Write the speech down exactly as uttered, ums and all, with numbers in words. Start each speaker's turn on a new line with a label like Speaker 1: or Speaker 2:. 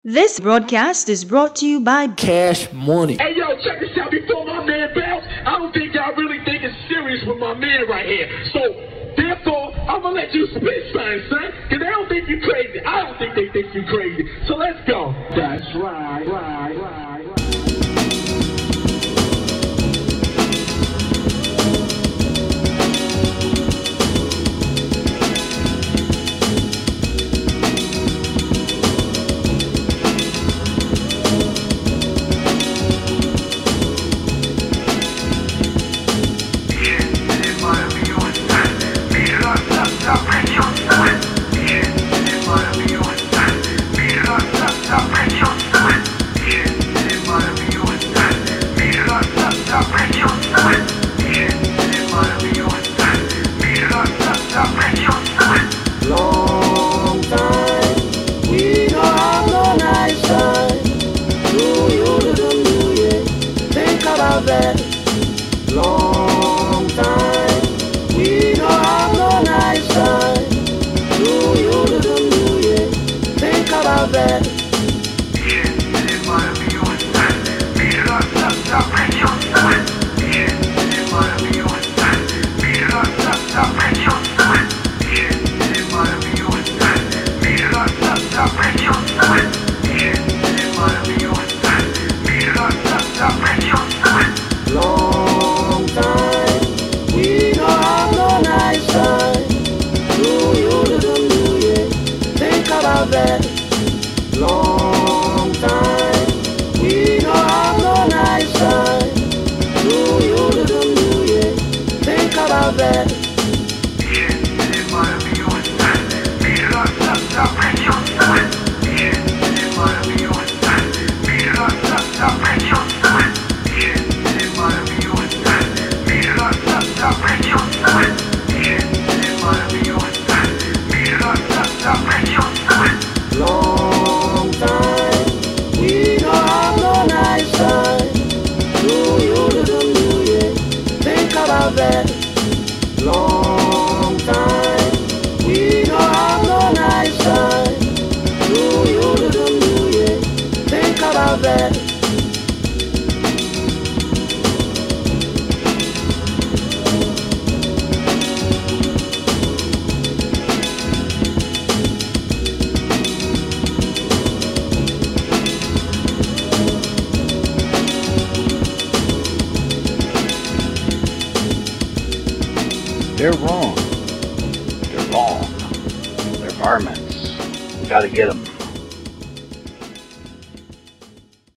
Speaker 1: This broadcast is brought to you by
Speaker 2: Cash Money.
Speaker 3: Hey, yo, check this out. Before my man bounce, I don't think y'all really think it's serious with my man right here. So, therefore, I'm going to let you spit, son, son. Because they don't think you crazy. I don't think they think you crazy. So, let's go. That's right, right, right, right.
Speaker 4: Long time, we don't have no nice time. Do you do them do you think about that? Long time, we don't have no nice time. Do you do them do you think about that? Long time, we don't have no nice time. Do you do them do you think about that? Long time, we don't have no nice time. Do you do them do you think about that? Long time, we don't have no nice time. Do you do them do you think about that? Long time, we don't have no nice time. Do you do them do you think about that?
Speaker 5: They're wrong. They're wrong. They're varmints. We gotta get them.